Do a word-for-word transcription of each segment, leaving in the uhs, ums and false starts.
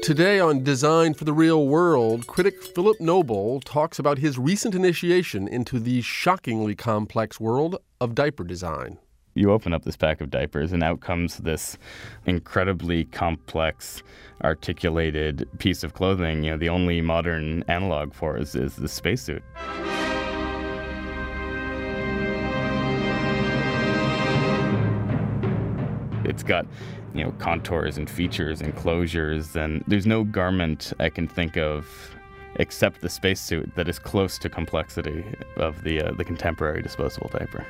Today on Design for the Real World, critic Philip Noble talks about his recent initiation into the shockingly complex world of diaper design. You open up this pack of diapers, and out comes this incredibly complex, articulated piece of clothing. You know, the only modern analog for is, is the spacesuit. It's got, you know, contours and features and closures, and there's no garment I can think of except the spacesuit that is close to complexity of the uh, the contemporary disposable diaper.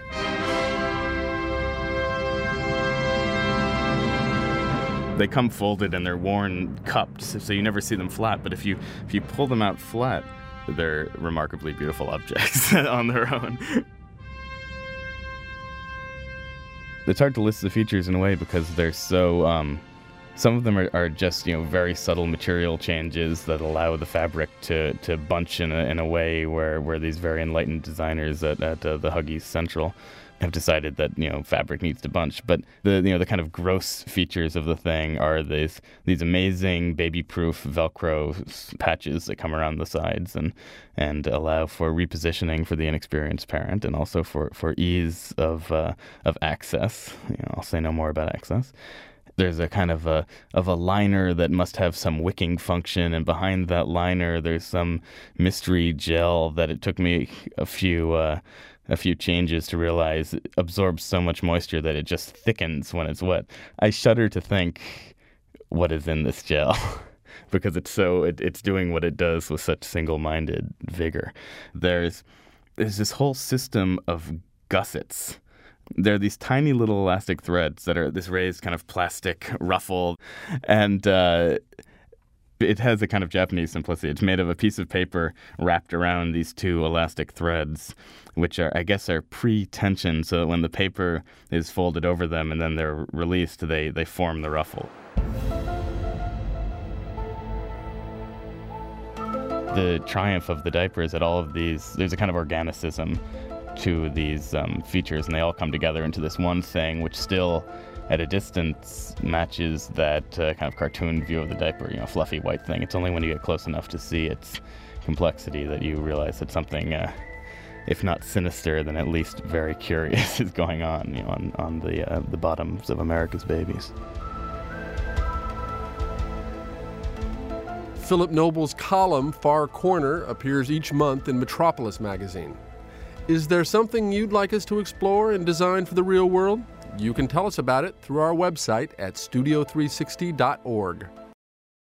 They come folded and they're worn cupped, so you never see them flat. But if you if you pull them out flat, they're remarkably beautiful objects on their own. It's hard to list the features in a way because they're so, um, some of them are, are just, you know, very subtle material changes that allow the fabric to, to bunch in a, in a way where, where these very enlightened designers at, at uh, the Huggies Central have decided that, you know, fabric needs to bunch. But the, you know, the kind of gross features of the thing are these these amazing baby-proof Velcro patches that come around the sides and and allow for repositioning for the inexperienced parent, and also for, for ease of uh, of access. You know, I'll say no more about access. There's a kind of a of a liner that must have some wicking function, and behind that liner there's some mystery gel that it took me a few uh, a few changes to realize it absorbs so much moisture that it just thickens when it's wet. I shudder to think what is in this gel because it's so it, it's doing what it does with such single-minded vigor. There's there's this whole system of gussets. There are these tiny little elastic threads that are this raised kind of plastic ruffle, and uh, it has a kind of Japanese simplicity. It's made of a piece of paper wrapped around these two elastic threads, which are, I guess, are pre-tensioned, so that when the paper is folded over them and then they're released, they, they form the ruffle. The triumph of the diaper is that all of these, there's a kind of organicism to these um, features, and they all come together into this one thing, which still, at a distance, matches that uh, kind of cartoon view of the diaper, you know, fluffy white thing. It's only when you get close enough to see its complexity that you realize that something, uh, if not sinister, then at least very curious is going on, you know, on, on the uh, the bottoms of America's babies. Philip Noble's column, Far Corner, appears each month in Metropolis magazine. Is there something you'd like us to explore in Design for the Real World? You can tell us about it through our website at studio three sixty dot org.